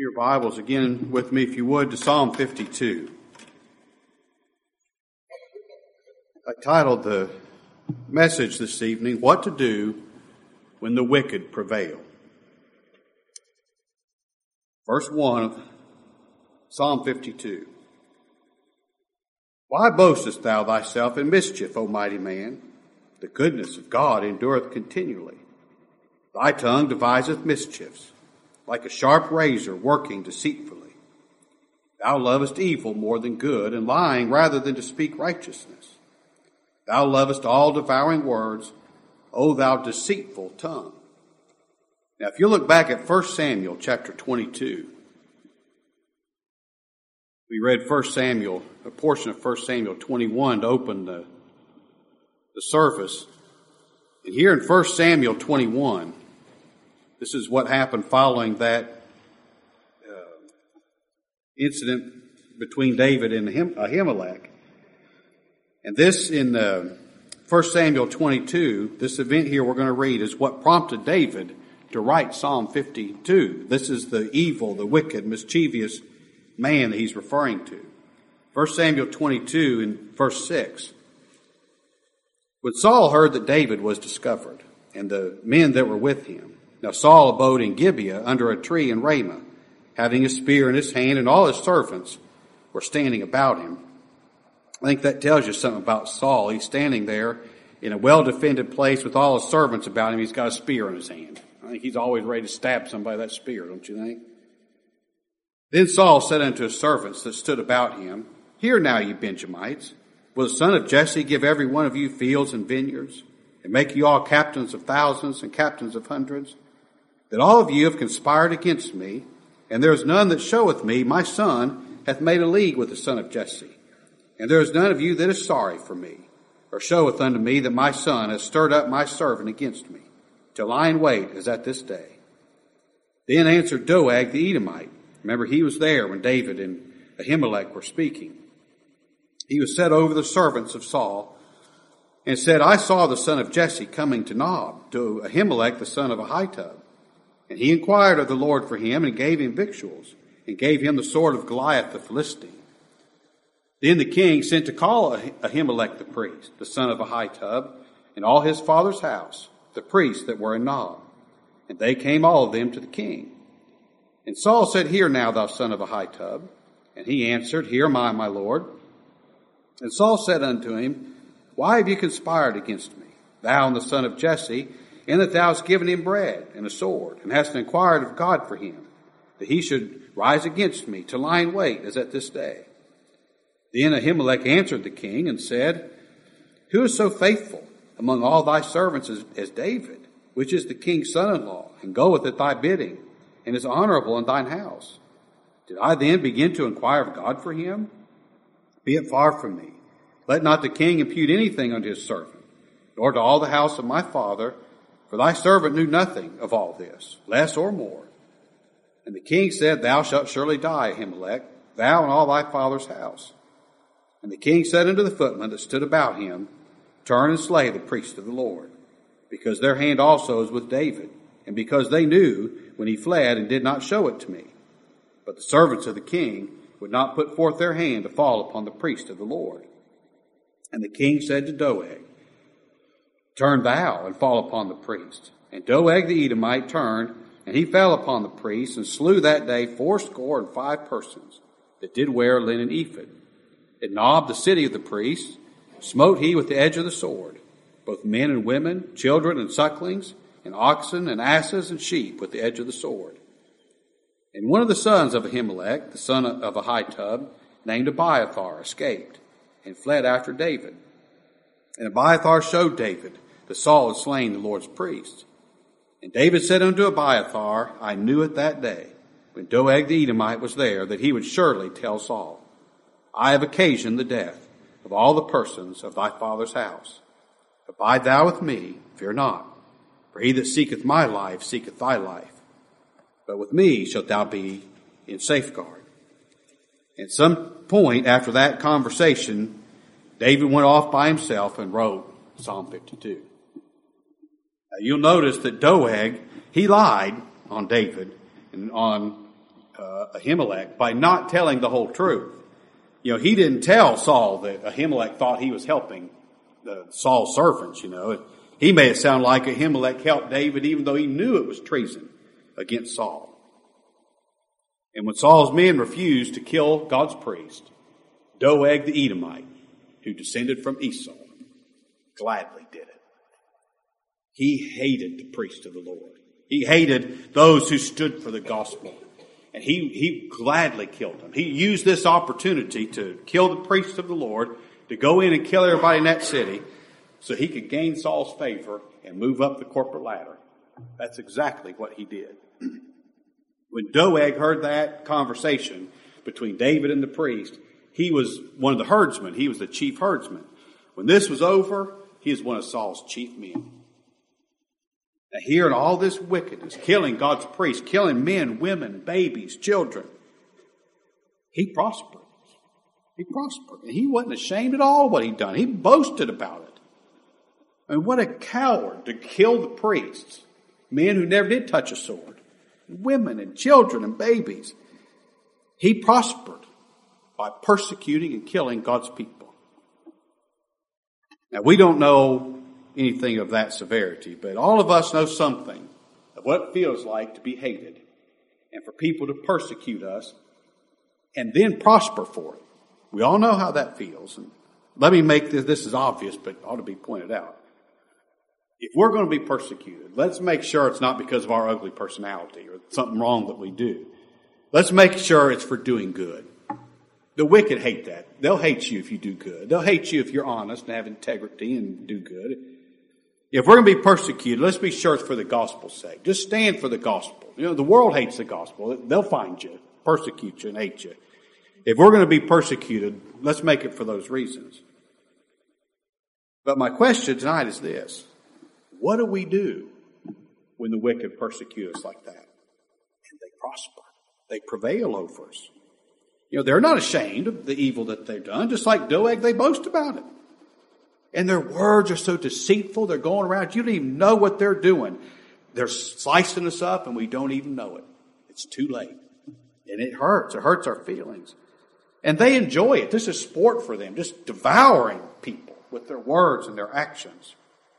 Your Bibles again with me, if you would, to Psalm 52. I titled the message this evening, What to Do When the Wicked Prevail. Verse 1 of Psalm 52. Why boastest thou thyself in mischief, O mighty man? The goodness of God endureth continually. Thy tongue deviseth mischiefs, like a sharp razor working deceitfully. Thou lovest evil more than good, and lying rather than to speak righteousness. Thou lovest all devouring words, O thou deceitful tongue. Now, if you look back at 1 Samuel chapter 22, we read 1 Samuel, a portion of 1 Samuel 21 to open the service. And here in 1 Samuel 21, this is what happened following that incident between David and Ahimelech. And this in 1 Samuel 22, this event here we're going to read is what prompted David to write Psalm 52. This is the evil, the wicked, mischievous man that he's referring to. 1 Samuel 22 in verse 6. When Saul heard that David was discovered, and the men that were with him, now Saul abode in Gibeah under a tree in Ramah, having a spear in his hand, and all his servants were standing about him. I think that tells you something about Saul. He's standing there in a well-defended place with all his servants about him. He's got a spear in his hand. I think he's always ready to stab somebody with that spear, don't you think? Then Saul said unto his servants that stood about him, Hear now, ye Benjamites, will the son of Jesse give every one of you fields and vineyards, and make you all captains of thousands and captains of hundreds? That all of you have conspired against me, and there is none that showeth me, my son hath made a league with the son of Jesse. And there is none of you that is sorry for me, or showeth unto me that my son has stirred up my servant against me, to lie in wait as at this day. Then answered Doeg the Edomite. Remember, he was there when David and Ahimelech were speaking. He was set over the servants of Saul, and said, I saw the son of Jesse coming to Nob, to Ahimelech the son of Ahitub. And he inquired of the Lord for him, and gave him victuals, and gave him the sword of Goliath the Philistine. Then the king sent to call Ahimelech the priest, the son of Ahitub, and all his father's house, the priests that were in Nob. And they came all of them to the king. And Saul said, Hear now, thou son of Ahitub. And he answered, Here am I, my lord. And Saul said unto him, Why have you conspired against me, thou and the son of Jesse, in that thou hast given him bread and a sword, and hast inquired of God for him, that he should rise against me, to lie in wait as at this day? Then Ahimelech answered the king, and said, Who is so faithful among all thy servants as David, which is the king's son-in-law, and goeth at thy bidding, and is honorable in thine house? Did I then begin to inquire of God for him? Be it far from me. Let not the king impute anything unto his servant, nor to all the house of my father, for thy servant knew nothing of all this, less or more. And the king said, Thou shalt surely die, Ahimelech, thou and all thy father's house. And the king said unto the footmen that stood about him, Turn and slay the priests of the Lord, because their hand also is with David, and because they knew when he fled and did not show it to me. But the servants of the king would not put forth their hand to fall upon the priest of the Lord. And the king said to Doeg, Turn thou and fall upon the priest. And Doeg the Edomite turned, and he fell upon the priest, and slew that day 75 persons that did wear a linen ephod. At Nob, the city of the priests, smote he with the edge of the sword, both men and women, children and sucklings, and oxen and asses and sheep with the edge of the sword. And one of the sons of Ahimelech, the son of Ahitub, named Abiathar, escaped, and fled after David. And Abiathar showed David that Saul had slain the Lord's priests. And David said unto Abiathar, I knew it that day, when Doeg the Edomite was there, that he would surely tell Saul, I have occasioned the death of all the persons of thy father's house. Abide thou with me, fear not, for he that seeketh my life seeketh thy life. But with me shalt thou be in safeguard. At some point after that conversation, David went off by himself and wrote Psalm 52. Now you'll notice that Doeg, he lied on David and on Ahimelech by not telling the whole truth. You know, he didn't tell Saul that Ahimelech thought he was helping Saul's servants, you know. He made it sound like Ahimelech helped David even though he knew it was treason against Saul. And when Saul's men refused to kill God's priest, Doeg the Edomite, who descended from Esau, gladly did it. He hated the priest of the Lord. He hated those who stood for the gospel. And he gladly killed them. He used this opportunity to kill the priests of the Lord, to go in and kill everybody in that city, so he could gain Saul's favor and move up the corporate ladder. That's exactly what he did. When Doeg heard that conversation between David and the priest, he was one of the herdsmen. He was the chief herdsman. When this was over, he was one of Saul's chief men. Now, hearing all this wickedness, killing God's priests, killing men, women, babies, children, he prospered. He prospered. And he wasn't ashamed at all what he'd done. He boasted about it. I mean, what a coward to kill the priests, men who never did touch a sword, women and children and babies. He prospered by persecuting and killing God's people. Now, we don't know anything of that severity, but all of us know something of what it feels like to be hated and for people to persecute us and then prosper for it. We all know how that feels. And let me make this is obvious, but ought to be pointed out. If we're going to be persecuted, let's make sure it's not because of our ugly personality or something wrong that we do. Let's make sure it's for doing good. The wicked hate that. They'll hate you if you do good. They'll hate you if you're honest and have integrity and do good. If we're going to be persecuted, let's be sure it's for the gospel's sake. Just stand for the gospel. You know, the world hates the gospel. They'll find you, persecute you, and hate you. If we're going to be persecuted, let's make it for those reasons. But my question tonight is this. What do we do when the wicked persecute us like that? And they prosper. They prevail over us. You know, they're not ashamed of the evil that they've done. Just like Doeg, they boast about it. And their words are so deceitful. They're going around. You don't even know what they're doing. They're slicing us up and we don't even know it. It's too late. And it hurts. It hurts our feelings. And they enjoy it. This is sport for them. Just devouring people with their words and their actions.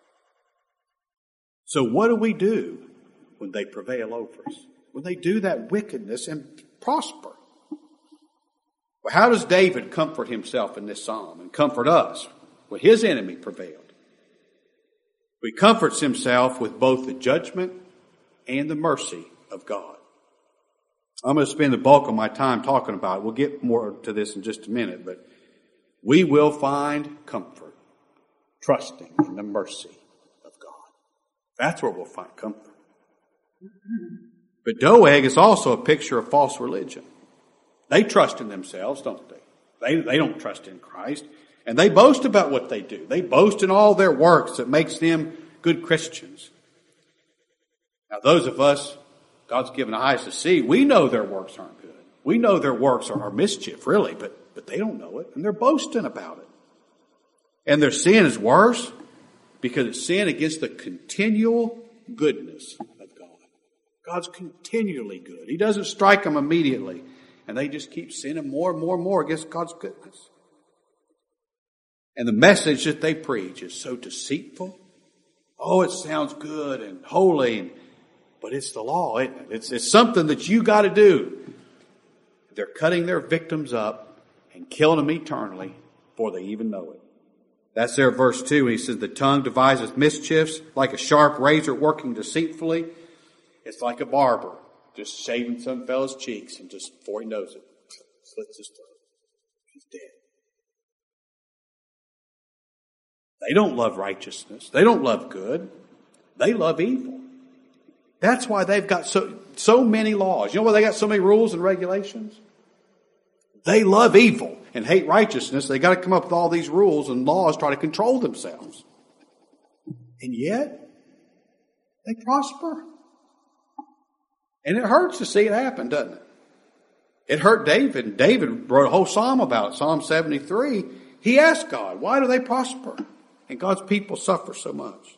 So what do we do when they prevail over us? When they do that wickedness and prosper? Well, how does David comfort himself in this psalm and comfort us when his enemy prevailed? He comforts himself with both the judgment and the mercy of God. I'm going to spend the bulk of my time talking about it. We'll get more to this in just a minute, but we will find comfort trusting in the mercy of God. That's where we'll find comfort. But Doeg is also a picture of false religion. They trust in themselves, don't they? They don't trust in Christ. And they boast about what they do. They boast in all their works that makes them good Christians. Now, those of us God's given eyes to see, we know their works aren't good. We know their works are mischief, really, but they don't know it. And they're boasting about it. And their sin is worse because it's sin against the continual goodness of God. God's continually good. He doesn't strike them immediately. And they just keep sinning more and more and more against God's goodness. And the message that they preach is so deceitful. Oh, it sounds good and holy, but it's the law, isn't it? It's something that you got to do. They're cutting their victims up and killing them eternally before they even know it. That's there, verse 2. He says, the tongue deviseth mischiefs like a sharp razor working deceitfully. It's like a barber just shaving some fellow's cheeks and just before he knows it, slits his throat. He's dead. They don't love righteousness. They don't love good. They love evil. That's why they've got so many laws. You know why they got so many rules and regulations? They love evil and hate righteousness. They got to come up with all these rules and laws, try to control themselves. And yet, they prosper. And it hurts to see it happen, doesn't it? It hurt David. And David wrote a whole psalm about it, Psalm 73. He asked God, why do they prosper? And God's people suffer so much.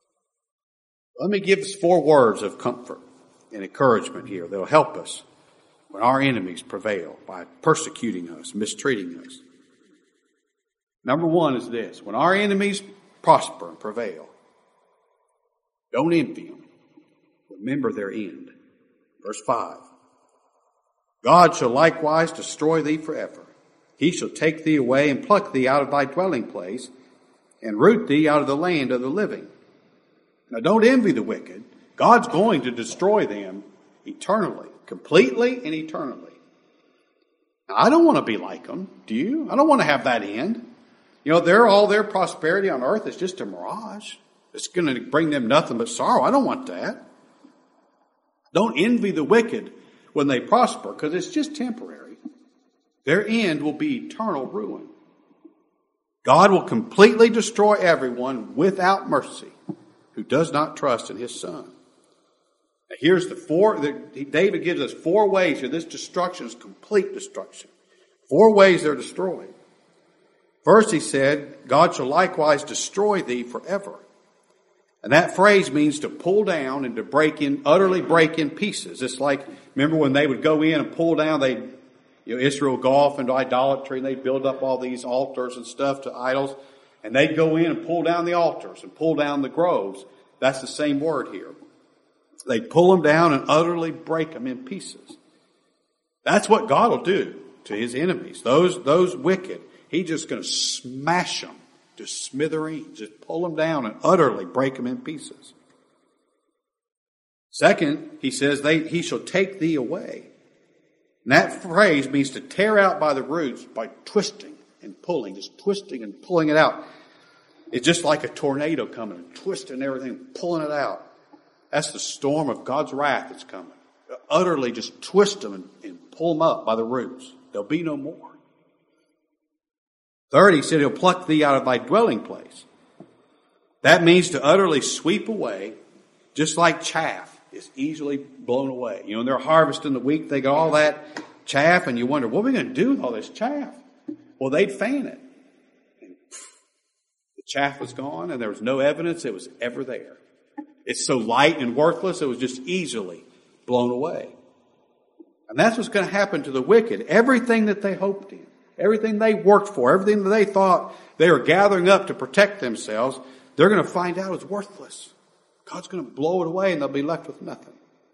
Let me give us 4 words of comfort and encouragement here that will help us when our enemies prevail by persecuting us, mistreating us. Number one is this: when our enemies prosper and prevail, don't envy them. Remember their end. Verse 5. God shall likewise destroy thee forever. He shall take thee away and pluck thee out of thy dwelling place and root thee out of the land of the living. Now don't envy the wicked. God's going to destroy them eternally, completely and eternally. Now, I don't want to be like them. Do you? I don't want to have that end. You know, all their prosperity on earth is just a mirage. It's going to bring them nothing but sorrow. I don't want that. Don't envy the wicked when they prosper, because it's just temporary. Their end will be eternal ruin. God will completely destroy everyone without mercy who does not trust in his Son. Now here's David gives us 4 ways here. This destruction is complete destruction. 4 ways they're destroyed. First, he said, God shall likewise destroy thee forever. And that phrase means to pull down and to utterly break in pieces. It's like, remember when they would go in and pull down, Israel would go off into idolatry and they'd build up all these altars and stuff to idols. And they'd go in and pull down the altars and pull down the groves. That's the same word here. They'd pull them down and utterly break them in pieces. That's what God will do to his enemies. Those wicked, he's just going to smash them to smithereens. Just pull them down and utterly break them in pieces. Second, he says, he shall take thee away. And that phrase means to tear out by the roots by twisting and pulling, just twisting and pulling it out. It's just like a tornado coming and twisting everything, pulling it out. That's the storm of God's wrath that's coming. Utterly just twist them and pull them up by the roots. There'll be no more. Third, he said he'll pluck thee out of thy dwelling place. That means to utterly sweep away, just like chaff is easily blown away. You know, when they're harvesting the wheat, they got all that chaff, and you wonder, what are we going to do with all this chaff? Well, they'd fan it. And the chaff was gone, and there was no evidence it was ever there. It's so light and worthless, it was just easily blown away. And that's what's going to happen to the wicked. Everything that they hoped in, everything they worked for, everything that they thought they were gathering up to protect themselves, they're going to find out it's worthless. God's going to blow it away and they'll be left with nothing.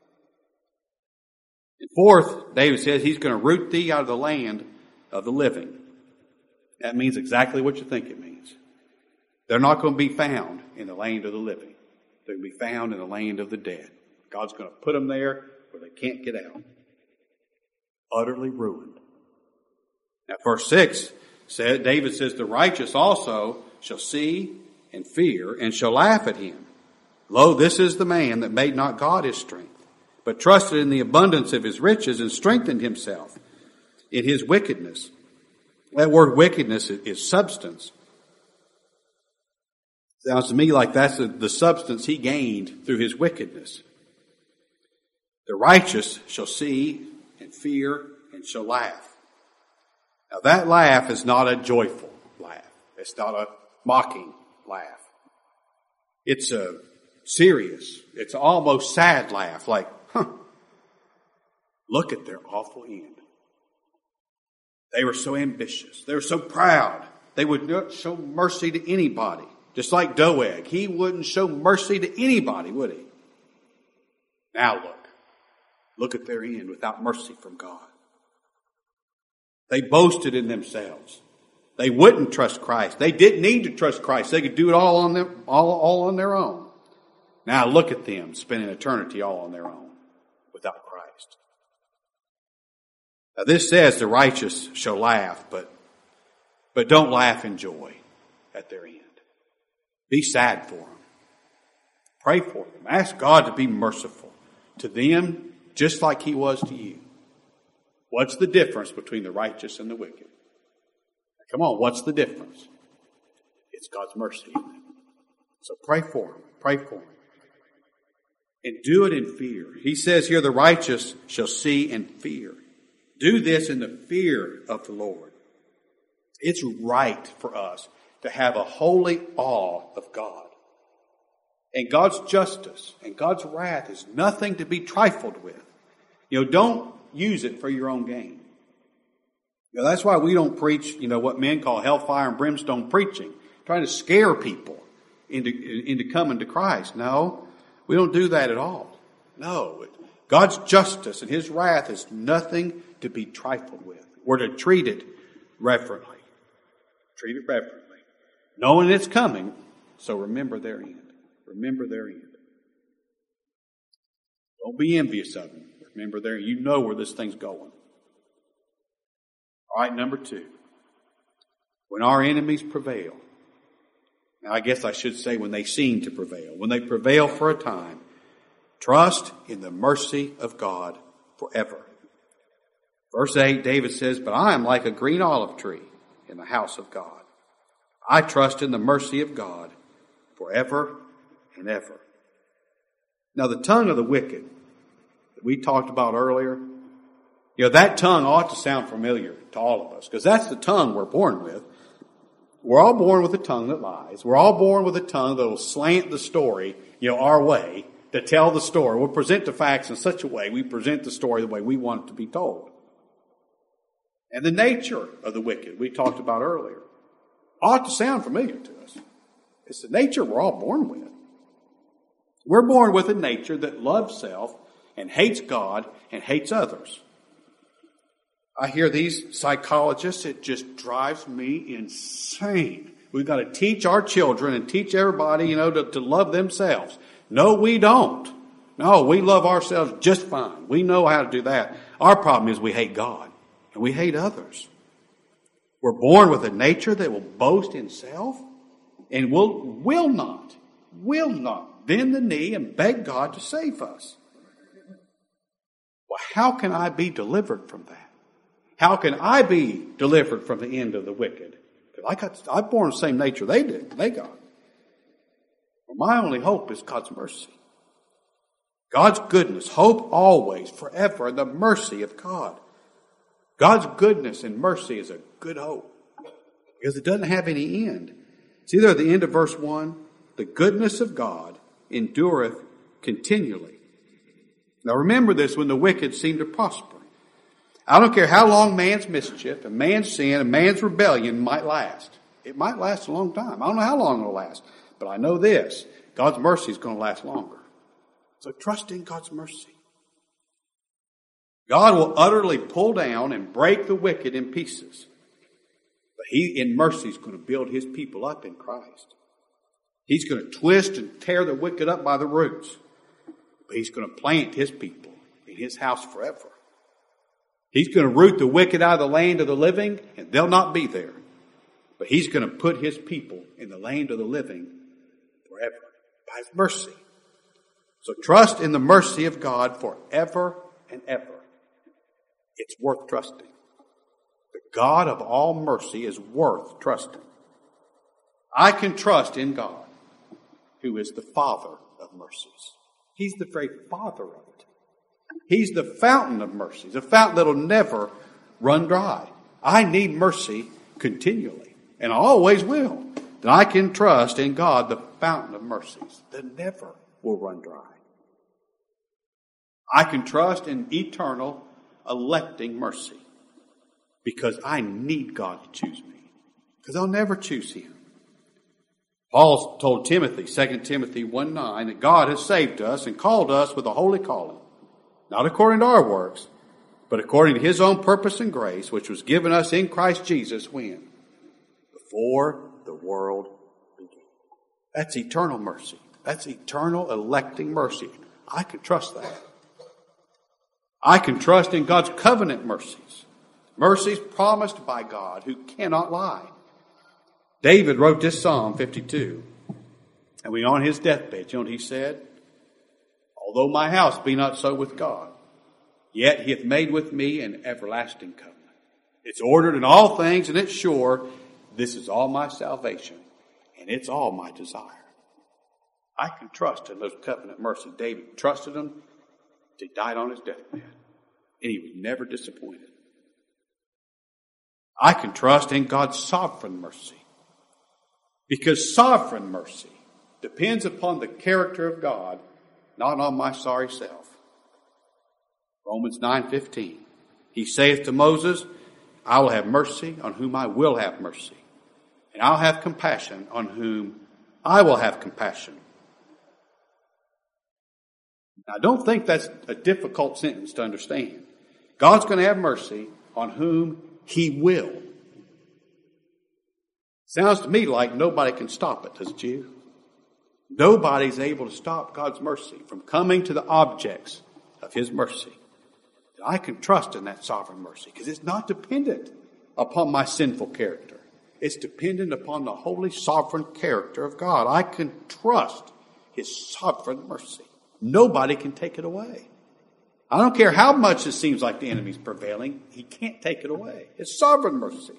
And fourth, David says he's going to root thee out of the land of the living. That means exactly what you think it means. They're not going to be found in the land of the living. They're going to be found in the land of the dead. God's going to put them there where they can't get out. Utterly ruined. Now, verse 6 said, David says, the righteous also shall see and fear and shall laugh at him. Lo, this is the man that made not God his strength, but trusted in the abundance of his riches and strengthened himself in his wickedness. That word wickedness is substance. Sounds to me like that's the substance he gained through his wickedness. The righteous shall see and fear and shall laugh. Now that laugh is not a joyful laugh. It's not a mocking laugh. It's a serious, it's almost sad laugh, like, look at their awful end. They were so ambitious. They were so proud. They would not show mercy to anybody. Just like Doeg. He wouldn't show mercy to anybody, would he? Now look at their end without mercy from God. They boasted in themselves. They wouldn't trust Christ. They didn't need to trust Christ. They could do it all on their own. Now look at them spending eternity all on their own without Christ. Now this says the righteous shall laugh, but don't laugh in joy at their end. Be sad for them. Pray for them. Ask God to be merciful to them just like he was to you. What's the difference between the righteous and the wicked? Now, come on, what's the difference? It's God's mercy, isn't it? So pray for them. Pray for them. And do it in fear. He says here, the righteous shall see and fear. Do this in the fear of the Lord. It's right for us to have a holy awe of God. And God's justice and God's wrath is nothing to be trifled with. You know, use it for your own gain. That's why we don't preach, what men call hellfire and brimstone preaching, trying to scare people into coming to Christ. No, we don't do that at all. No, God's justice and His wrath is nothing to be trifled with. We're to treat it reverently. Treat it reverently. Knowing it's coming, so remember their end. Remember their end. Don't be envious of them. Remember their end. You know where this thing's going. All right, number 2. When our enemies prevail. Now, I guess I should say when they seem to prevail. When they prevail for a time, trust in the mercy of God forever. Verse 8, David says, "But I am like a green olive tree in the house of God. I trust in the mercy of God forever and ever." Now, the tongue of the wicked that we talked about earlier, that tongue ought to sound familiar to all of us, because that's the tongue we're born with. We're all born with a tongue that lies. We're all born with a tongue that will slant the story, our way, to tell the story. We'll present the facts in such a way, we present the story the way we want it to be told. And the nature of the wicked we talked about earlier ought to sound familiar to us. It's the nature we're all born with. We're born with a nature that loves self and hates God and hates others. I hear these psychologists, it just drives me insane. We've got to teach our children and teach everybody, to love themselves. No, we don't. No, we love ourselves just fine. We know how to do that. Our problem is we hate God and we hate others. We're born with a nature that will boast in self and will not bend the knee and beg God to save us. Well, how can I be delivered from that? How can I be delivered from the end of the wicked? Because I'm born the same nature they got. Well, my only hope is God's mercy. God's goodness, hope always, forever, and the mercy of God. God's goodness and mercy is a good hope because it doesn't have any end. It's either at the end of verse 1, the goodness of God endureth continually. Now remember this when the wicked seem to prosper. I don't care how long man's mischief and man's sin and man's rebellion might last. It might last a long time. I don't know how long it'll last, but I know this. God's mercy is going to last longer. So trust in God's mercy. God will utterly pull down and break the wicked in pieces. But He, in mercy, is going to build His people up in Christ. He's going to twist and tear the wicked up by the roots. But He's going to plant His people in His house forever. He's going to root the wicked out of the land of the living, and they'll not be there. But He's going to put His people in the land of the living forever by His mercy. So trust in the mercy of God forever and ever. It's worth trusting. The God of all mercy is worth trusting. I can trust in God, who is the Father of mercies. He's the very Father of it. He's the fountain of mercies, a fountain that'll never run dry. I need mercy continually, and I always will. Then I can trust in God, the fountain of mercies, that never will run dry. I can trust in eternal, electing mercy, because I need God to choose me, because I'll never choose Him. Paul told Timothy, 2 Timothy 1:9, that God has saved us and called us with a holy calling, not according to our works, but according to His own purpose and grace, which was given us in Christ Jesus when? Before the world began. That's eternal mercy. That's eternal electing mercy. I can trust that. I can trust in God's covenant mercies. Mercies promised by God who cannot lie. David wrote this Psalm 52. And when on his deathbed, you know what he said? Although my house be not so with God, yet He hath made with me an everlasting covenant. It's ordered in all things, and it's sure. This is all my salvation, and it's all my desire. I can trust in those covenant mercy. David trusted them. He died on his deathbed, and he was never disappointed. I can trust in God's sovereign mercy, because sovereign mercy depends upon the character of God, not on my sorry self. Romans 9:15. He saith to Moses, I will have mercy on whom I will have mercy, and I'll have compassion on whom I will have compassion. Now, I don't think that's a difficult sentence to understand. God's going to have mercy on whom He will. Sounds to me like nobody can stop it, doesn't you? Nobody's able to stop God's mercy from coming to the objects of His mercy. I can trust in that sovereign mercy because it's not dependent upon my sinful character. It's dependent upon the holy sovereign character of God. I can trust His sovereign mercy. Nobody can take it away. I don't care how much it seems like the enemy's prevailing. He can't take it away. It's sovereign mercy.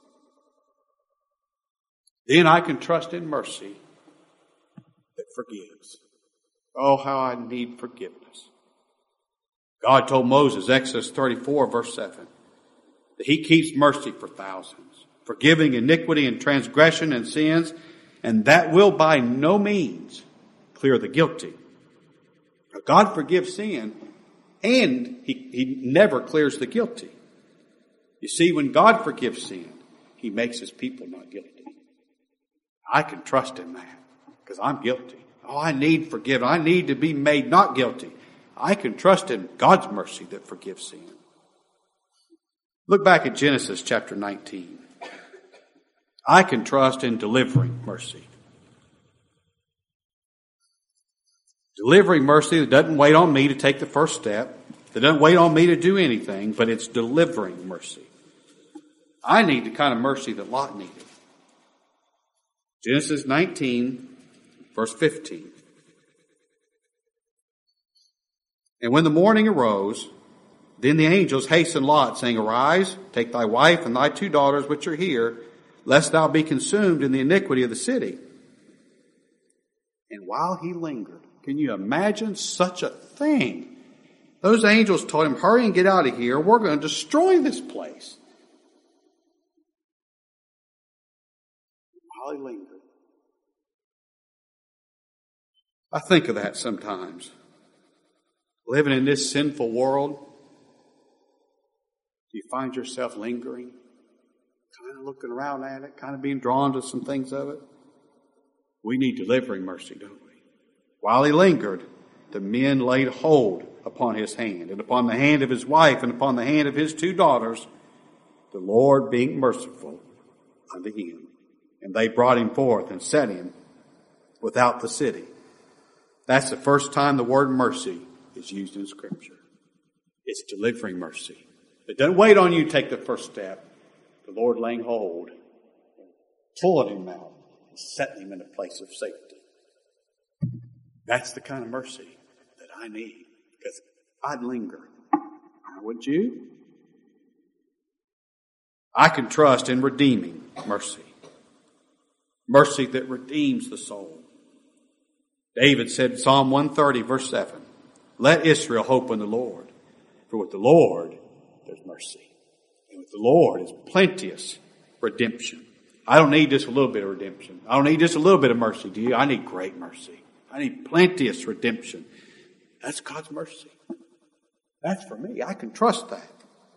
Then I can trust in mercy that forgives. Oh, how I need forgiveness. God told Moses, Exodus 34, verse 7, that He keeps mercy for thousands, forgiving iniquity and transgression and sins, and that will by no means clear the guilty. Now, God forgives sin, and He never clears the guilty. You see, when God forgives sin, He makes His people not guilty. I can trust in that because I'm guilty. Oh, I need forgiveness. I need to be made not guilty. I can trust in God's mercy that forgives sin. Look back at Genesis chapter 19. I can trust in delivering mercy. Delivering mercy that doesn't wait on me to take the first step, that doesn't wait on me to do anything, but it's delivering mercy. I need the kind of mercy that Lot needed. Genesis 19, verse 15. And when the morning arose, then the angels hastened Lot, saying, Arise, take thy wife and thy 2 daughters which are here, lest thou be consumed in the iniquity of the city. And while he lingered, can you imagine such a thing? Those angels told him, hurry and get out of here. We're going to destroy this place. While he lingered. I think of that sometimes. Living in this sinful world, do you find yourself lingering? Kind of looking around at it, kind of being drawn to some things of it? We need delivering mercy, don't we? While he lingered, the men laid hold upon his hand, and upon the hand of his wife, and upon the hand of his 2 daughters, the Lord being merciful unto him. And they brought him forth and set him without the city. That's the first time the word mercy is used in Scripture. It's delivering mercy. It doesn't wait on you to take the first step. The Lord laying hold, pulling him out, and setting him in a place of safety. That's the kind of mercy that I need, because I'd linger. Would you? I can trust in redeeming mercy. Mercy that redeems the soul. David said in Psalm 130, verse 7, Let Israel hope in the Lord, for with the Lord there's mercy. And with the Lord is plenteous redemption. I don't need just a little bit of redemption. I don't need just a little bit of mercy, do you? I need great mercy. I need plenteous redemption. That's God's mercy. That's for me. I can trust that.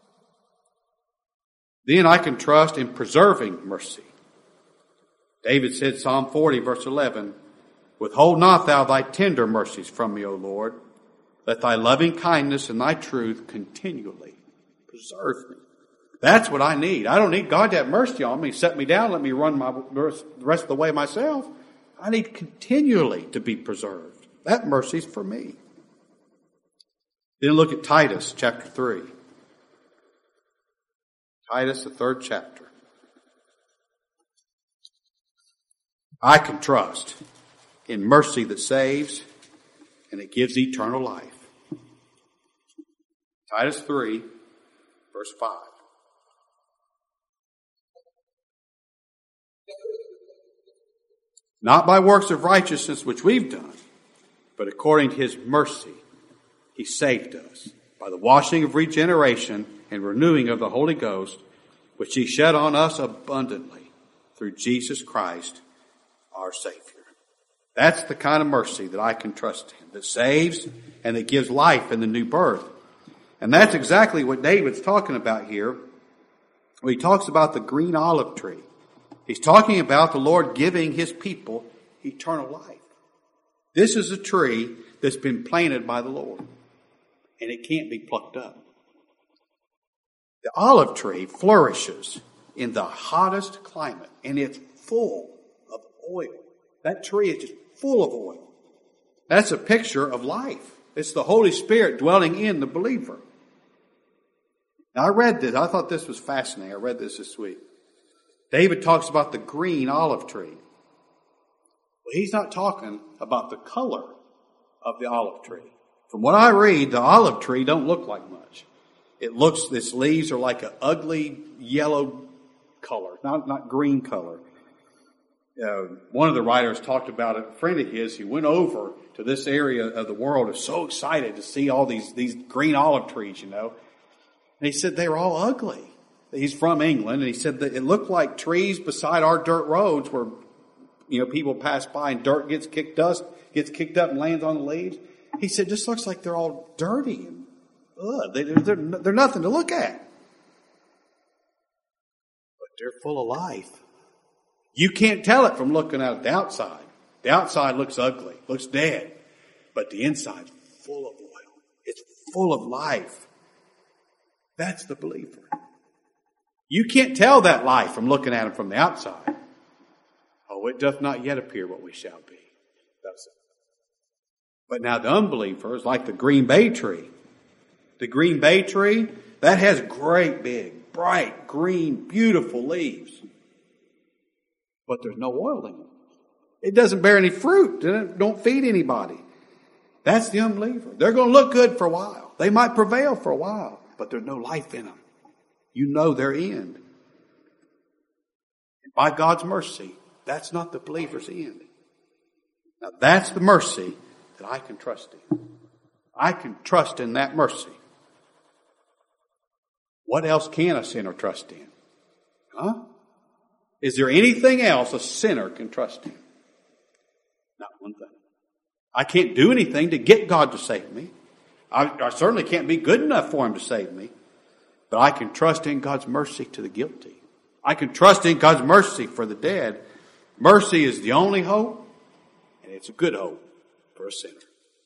Then I can trust in preserving mercy. David said, Psalm 40, verse 11, Withhold not thou thy tender mercies from me, O Lord. Let thy loving kindness and thy truth continually preserve me. That's what I need. I don't need God to have mercy on me, set me down, let me run the rest of the way myself. I need continually to be preserved. That mercy's for me. Then look at Titus chapter 3. Titus, the 3rd chapter. I can trust in mercy that saves and it gives eternal life. Titus 3, verse 5. Not by works of righteousness which we've done, but according to His mercy, He saved us by the washing of regeneration and renewing of the Holy Ghost, which He shed on us abundantly through Jesus Christ, our Savior. That's the kind of mercy that I can trust in, that saves and that gives life in the new birth. And that's exactly what David's talking about here. When he talks about the green olive tree. He's talking about the Lord giving his people eternal life. This is a tree that's been planted by the Lord. And it can't be plucked up. The olive tree flourishes in the hottest climate. And it's full of oil. That tree is just full of oil. That's a picture of life. It's the Holy Spirit dwelling in the believer. Now, I read this. I thought this was fascinating. I read this week. David talks about the green olive tree. Well, he's not talking about the color of the olive tree. From what I read, the olive tree don't look like much. Its leaves are like an ugly yellow color, not green color. One of the writers talked about it. A friend of his, he went over to this area of the world, was so excited to see all these green olive trees, And he said they were all ugly. He's from England, and he said that it looked like trees beside our dirt roads where, people pass by and dirt gets kicked up and lands on the leaves. He said, just looks like they're all dirty and they're nothing to look at. But they're full of life. You can't tell it from looking at the outside. The outside looks ugly, looks dead, but the inside's full of oil. It's full of life. That's the believer. You can't tell that life from looking at him from the outside. Oh, it doth not yet appear what we shall be. Does it? But now the unbeliever is like the green bay tree. The green bay tree, that has great big, bright, green, beautiful leaves. But there's no oil in it. It doesn't bear any fruit. It don't feed anybody. That's the unbeliever. They're going to look good for a while. They might prevail for a while, but there's no life in them. Their end. And by God's mercy, that's not the believer's end. Now that's the mercy that I can trust in. I can trust in that mercy. What else can a sinner trust in? Is there anything else a sinner can trust in? Not one thing. I can't do anything to get God to save me. I certainly can't be good enough for Him to save me. But I can trust in God's mercy to the guilty. I can trust in God's mercy for the dead. Mercy is the only hope, and it's a good hope for a sinner.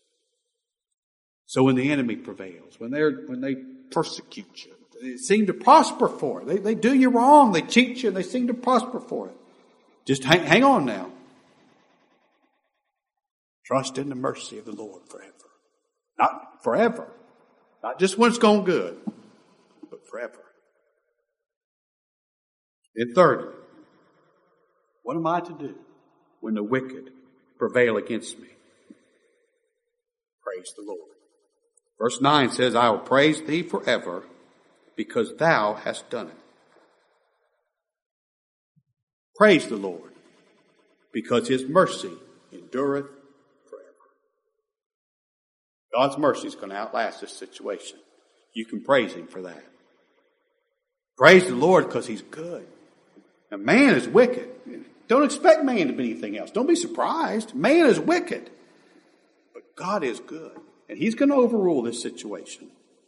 So when the enemy prevails, when they persecute you, they seem to prosper for it. They do you wrong, they cheat you, and they seem to prosper for it. Just hang on now. Trust in the mercy of the Lord forever. Not forever. Not just when it's going good, but forever. And thirdly, what am I to do when the wicked prevail against me? Praise the Lord. Verse 9 says, I will praise thee forever because thou hast done it. Praise the Lord because His mercy endureth forever. God's mercy is going to outlast this situation. You can praise Him for that. Praise the Lord because He's good. Now, man is wicked. Don't expect man to be anything else. Don't be surprised. Man is wicked. But God is good. And He's going to overrule this situation.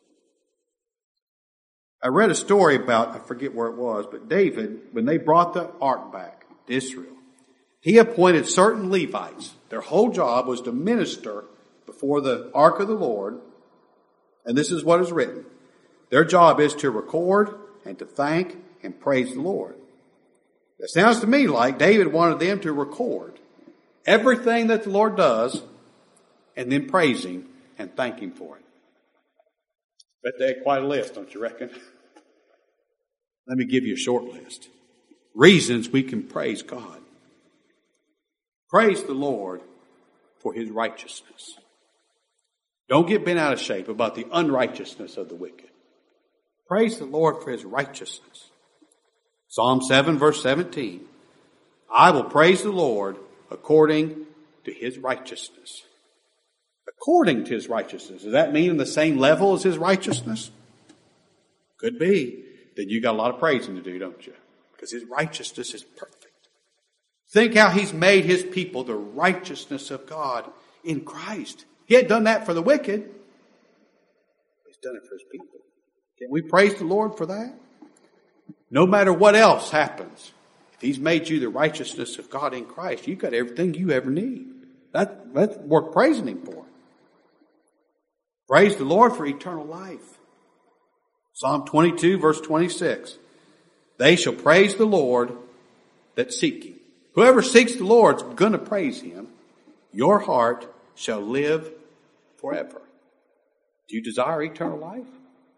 I read a story about, I forget where it was, but David, when they brought the ark back to Israel, he appointed certain Levites. Their whole job was to minister before the ark of the Lord. And this is what is written. Their job is to record and to thank and praise the Lord. It sounds to me like David wanted them to record everything that the Lord does and then praise Him and thank Him for it. Bet they had quite a list, don't you reckon? Let me give you a short list. Reasons we can praise God. Praise the Lord for His righteousness. Don't get bent out of shape about the unrighteousness of the wicked. Praise the Lord for His righteousness. Psalm 7 verse 17. I will praise the Lord according to His righteousness. According to His righteousness. Does that mean in the same level as His righteousness? Could be. Then you got a lot of praising to do, don't you? Because His righteousness is perfect. Think how He's made His people the righteousness of God in Christ. He had done that for the wicked. He's He's done it for his people. Can we praise the Lord for that? No matter what else happens, if he's made you the righteousness of God in Christ, you've got everything you ever need. That's worth praising him for. Praise the Lord for eternal life. Psalm 22, verse 26. They shall praise the Lord that seek him. Whoever seeks the Lord is going to praise him. Your heart shall live forever. Do you desire eternal life?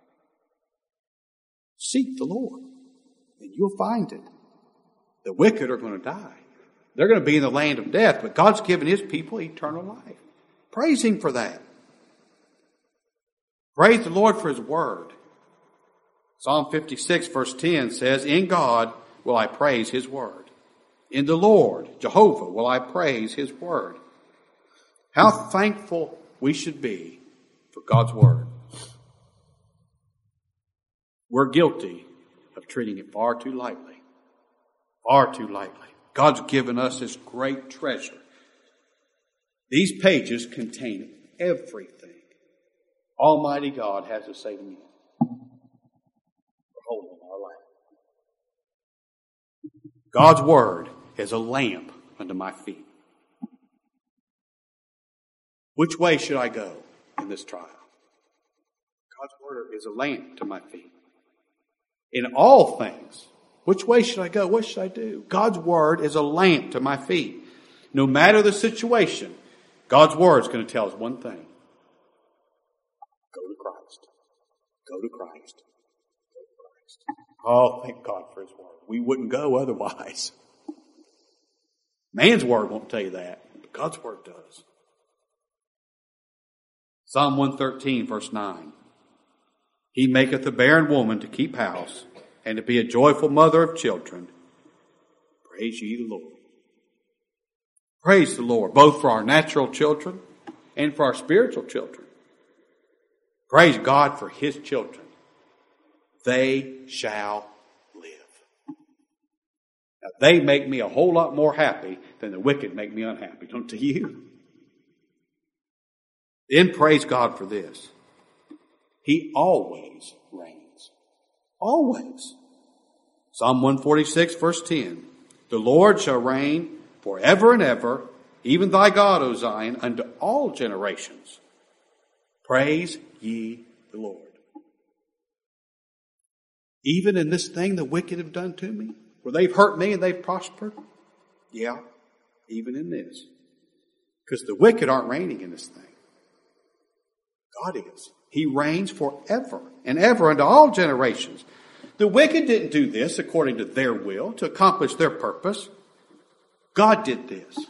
Seek the Lord, and you'll find it. The wicked are going to die. They're going to be in the land of death, but God's given his people eternal life. Praise him for that. Praise the Lord for his word. Psalm 56, verse 10 says, in God will I praise his word. In the Lord, Jehovah, will I praise his word. How thankful we should be for God's word. We're guilty of treating it far too lightly. Far too lightly. God's given us this great treasure. These pages contain everything Almighty God has to say to me. Hold on our life. God's word is a lamp unto my feet. Which way should I go in this trial? God's word is a lamp to my feet. In all things, which way should I go? What should I do? God's word is a lamp to my feet. No matter the situation, God's word is going to tell us one thing. Go to Christ. Go to Christ. Go to Christ. Oh, thank God for his word. We wouldn't go otherwise. Man's word won't tell you that, but God's word does. Psalm 113, verse 9. He maketh a barren woman to keep house, and to be a joyful mother of children. Praise ye the Lord. Praise the Lord, both for our natural children and for our spiritual children. Praise God for his children. They shall live. Now, they make me a whole lot more happy than the wicked make me unhappy, don't you? Then praise God for this. He always reigns. Always. Psalm 146, verse 10. The Lord shall reign forever and ever, even thy God, O Zion, unto all generations. Praise ye the Lord. Even in this thing the wicked have done to me, where they've hurt me and they've prospered, yeah, even in this. Because the wicked aren't reigning in this thing. God is. He reigns forever and ever unto all generations. The wicked didn't do this according to their will, to accomplish their purpose. God did this.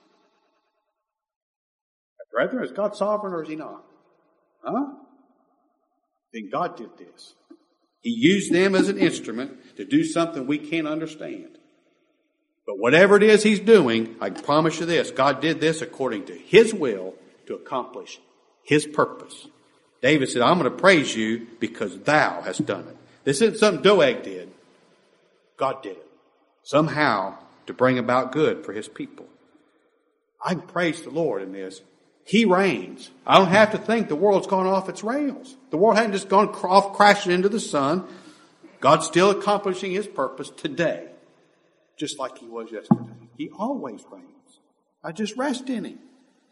Brethren, is God sovereign or is he not? Huh? Then God did this. He used them as an instrument to do something we can't understand. But whatever it is he's doing, I promise you this, God did this according to his will to accomplish his purpose. David said, I'm going to praise you because thou hast done it. This isn't something Doeg did. God did it. Somehow to bring about good for his people. I can praise the Lord in this. He reigns. I don't have to think the world's gone off its rails. The world hadn't just gone off crashing into the sun. God's still accomplishing his purpose today, just like he was yesterday. He always reigns. I just rest in him.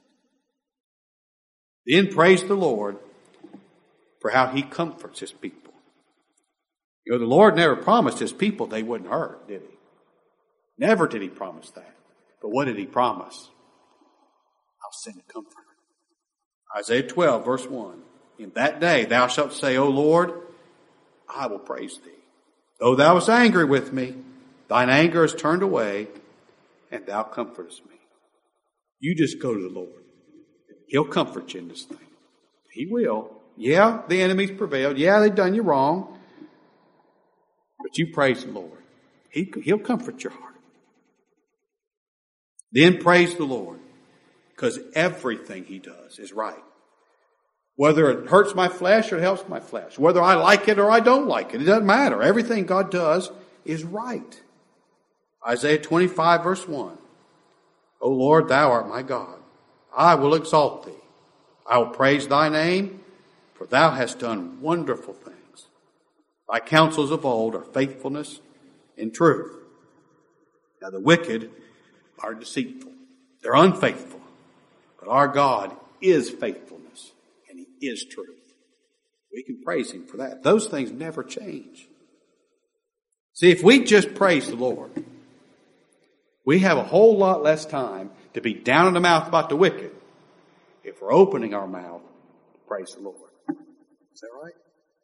Then praise the Lord for how he comforts his people. You know, the Lord never promised his people they wouldn't hurt, did he? Never did he promise that. But what did he promise? I'll send a comforter. Isaiah 12, verse 1. In that day thou shalt say, O Lord, I will praise thee. Though thou wast angry with me, thine anger is turned away, and thou comfortest me. You just go to the Lord. He'll comfort you in this thing. He will. Yeah, the enemy's prevailed. Yeah, they've done you wrong. But you praise the Lord. He'll comfort your heart. Then praise the Lord. Because everything he does is right. Whether it hurts my flesh or it helps my flesh. Whether I like it or I don't like it. It doesn't matter. Everything God does is right. Isaiah 25 verse 1. O Lord, thou art my God. I will exalt thee. I will praise thy name, for thou hast done wonderful things. Thy counsels of old are faithfulness and truth. Now the wicked are deceitful. They're unfaithful. But our God is faithfulness, and He is truth. We can praise Him for that. Those things never change. See, if we just praise the Lord, we have a whole lot less time to be down in the mouth about the wicked if we're opening our mouth to praise the Lord. Is that right?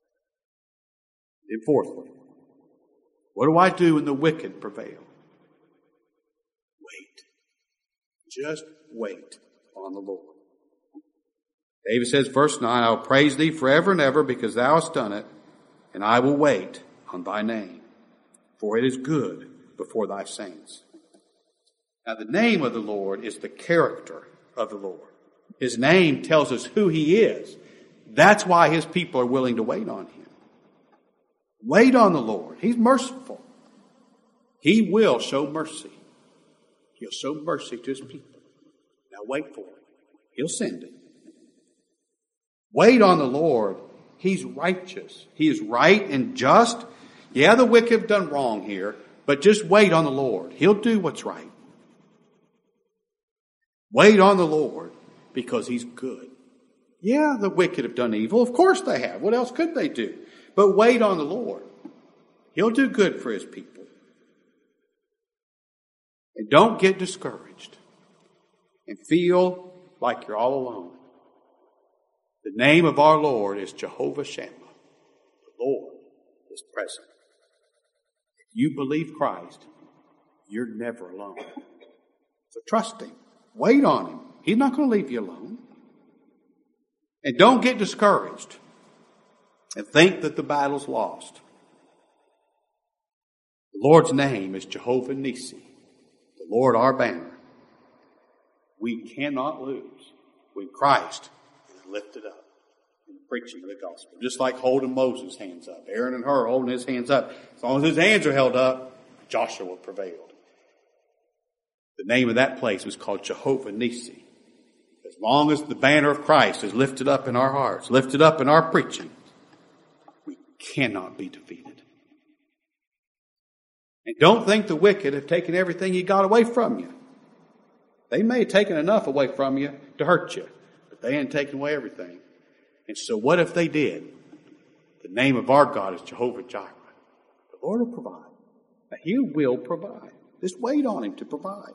And fourthly, what do I do when the wicked prevail? Wait. Just wait on the Lord. David says, verse 9, I will praise thee forever and ever because thou hast done it, and I will wait on thy name, for it is good before thy saints. Now the name of the Lord is the character of the Lord. His name tells us who He is. That's why His people are willing to wait on Him. Wait on the Lord. He's merciful. He will show mercy. He'll show mercy to His people. Now wait for it. He'll send it. Wait on the Lord. He's righteous. He is right and just. Yeah, the wicked have done wrong here, but just wait on the Lord. He'll do what's right. Wait on the Lord because He's good. Yeah, the wicked have done evil. Of course they have. What else could they do? But wait on the Lord. He'll do good for His people. And don't get discouraged and feel like you're all alone. The name of our Lord is Jehovah Shammah. The Lord is present. If you believe Christ, you're never alone. So trust Him. Wait on Him. He's not going to leave you alone. And don't get discouraged and think that the battle's lost. The Lord's name is Jehovah Nissi, the Lord our banner. We cannot lose when Christ is lifted up in preaching the gospel. Just like holding Moses' hands up. Aaron and Hur holding his hands up. As long as his hands are held up, Joshua prevailed. The name of that place was called Jehovah Nissi. As long as the banner of Christ is lifted up in our hearts, lifted up in our preaching, we cannot be defeated. And don't think the wicked have taken everything you got away from you. They may have taken enough away from you to hurt you, but they ain't taken away everything. And so what if they did? The name of our God is Jehovah Jireh. The Lord will provide. Now, He will provide. Just wait on Him to provide.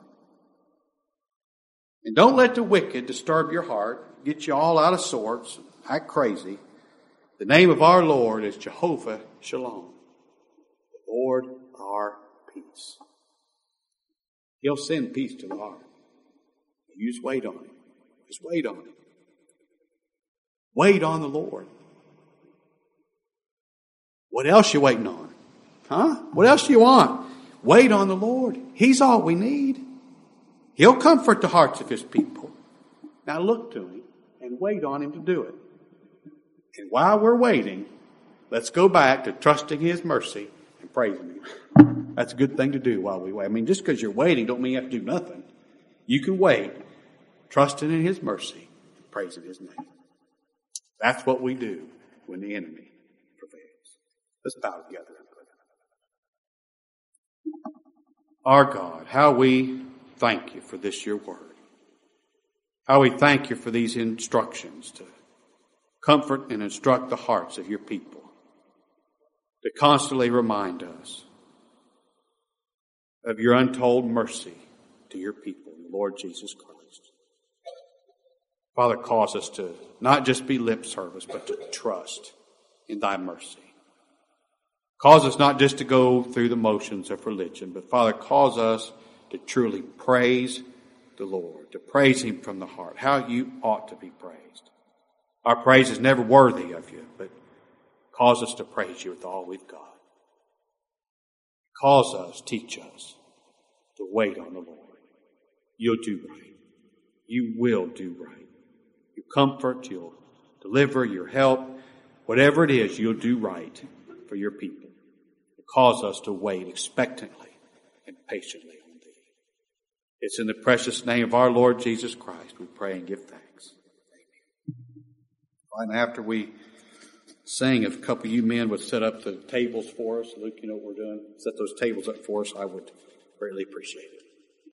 And don't let the wicked disturb your heart, get you all out of sorts, act crazy. The name of our Lord is Jehovah Shalom. The Lord our peace. He'll send peace to the heart. You just wait on Him. Just wait on Him. Wait on the Lord. What else you waiting on? Huh? What else do you want? Wait on the Lord. He's all we need. He'll comfort the hearts of His people. Now look to Him and wait on Him to do it. And while we're waiting, let's go back to trusting His mercy and praising Him. That's a good thing to do while we wait. I mean, just because you're waiting don't mean you have to do nothing. You can wait, trusting in His mercy and praising His name. That's what we do when the enemy prevails. Let's bow together. Our God, how we thank You for this, Your word. How we thank You for these instructions to comfort and instruct the hearts of Your people. To constantly remind us of Your untold mercy to Your people, the Lord Jesus Christ. Father, cause us to not just be lip service, but to trust in Thy mercy. Cause us not just to go through the motions of religion, but Father, cause us to truly praise the Lord, to praise Him from the heart, how You ought to be praised. Our praise is never worthy of You, but cause us to praise You with all we've got. Cause us, teach us to wait on the Lord. You'll do right. You will do right. You comfort, You'll deliver, You'll help. Whatever it is, You'll do right for Your people. Cause us to wait expectantly and patiently on Thee. It's in the precious name of our Lord Jesus Christ we pray and give thanks. Amen. Right, and after we saying if a couple of you men would set up the tables for us. Luke, you know what we're doing? Set those tables up for us. I would greatly appreciate it.